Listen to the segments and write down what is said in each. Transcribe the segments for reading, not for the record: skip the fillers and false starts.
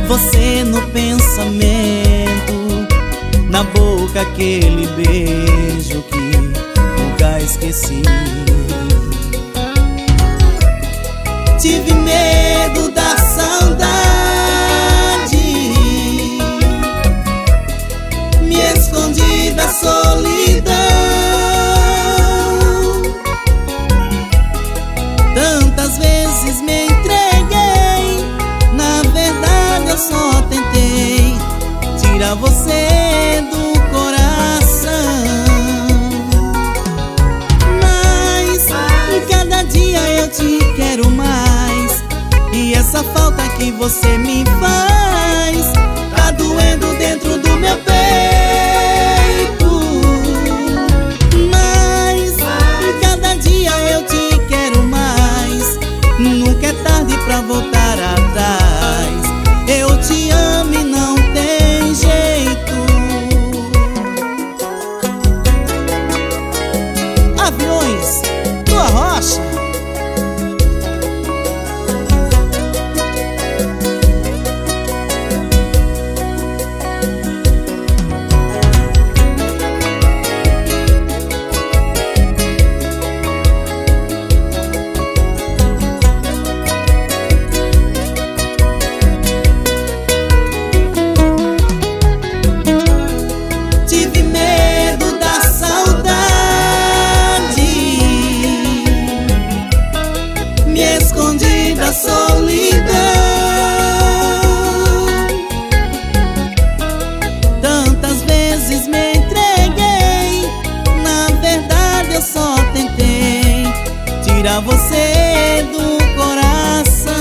você no pensamento, na boca aquele beijo que nunca esqueci. Tive medo da saudade, me escondi da solidão. Tantas vezes me entreguei, na verdade eu só tentei tirar você do coração. Mas cada dia eu te quero mais, e essa falta que você me faz tá doendo dentro do meu peito. Mas cada dia eu te quero mais, nunca é tarde pra voltar atrás. Eu te amo e não tem jeito. Aviões, Tua Rocha. Escondi da solidão. Tantas vezes me entreguei, na verdade eu só tentei tirar você do coração.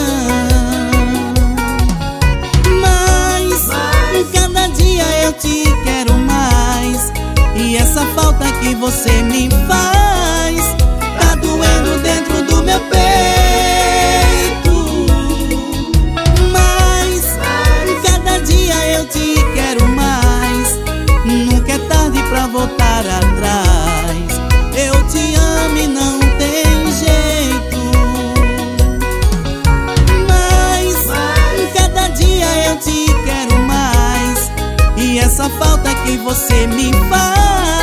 Mas cada dia eu te quero mais, e essa falta que você me faz tá doendo dentro do meu peito. Eu te quero mais, nunca é tarde pra voltar atrás. Eu te amo e não tem jeito. Mas cada dia eu te quero mais, e essa falta que você me faz